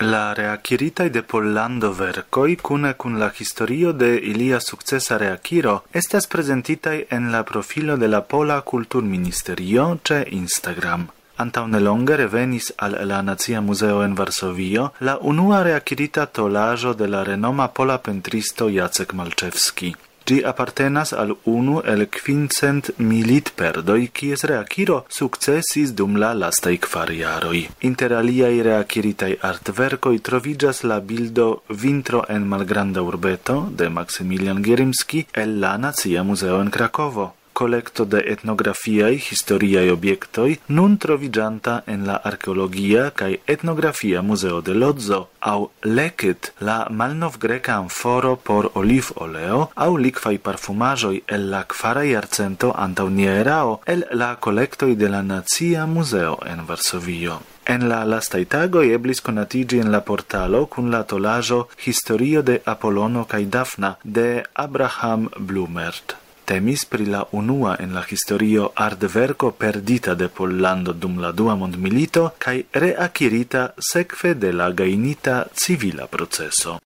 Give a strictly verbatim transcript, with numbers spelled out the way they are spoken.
La reakiritaj de Pollando verkoj kune kun la historio de ilia sukcesa reakiro estas prezentitaj en la profilo de la Pola Kulturministerio ĉe Instagram. Antaŭ nelonge revenis al la Nacia Muzeo en Varsovio la unua reakirita tolaĵo de la renoma pola pentristo Jacek Malczewski. Ĝi apartenas al unu el kvincent militperdoj, kies reakiro sukcesis dum la lastaj kvar jaroj. Inter aliaj reakiritaj artverkoj troviĝas la bildo Vintro en malgranda urbeto de Maksymilian Gierymski el la Nacia Muzeo en Krakovo. Kolekto de etnografiaj historiaj objektoj nun troviĝanta en la Arkeologia kaj Etnografia Muzeo de Lodzo aŭ Lekit, la malnovgreka amforo por olivoleo aŭ likvaj parfumaĵoj el la kvara jarcento antaŭ nia erao el la kolektoj de la Nacia Muzeo en Varsovio. En la lastaj tagoj eblis konatiĝi en la portalo kun la tolaĵo Historio de Apolono kaj Dafna de Abraham Blumert. Temis pri la unua en la historio artverko perdita de Pollando dum la dua mondmilito kaj reakirita sekve de la gajnita civila proceso.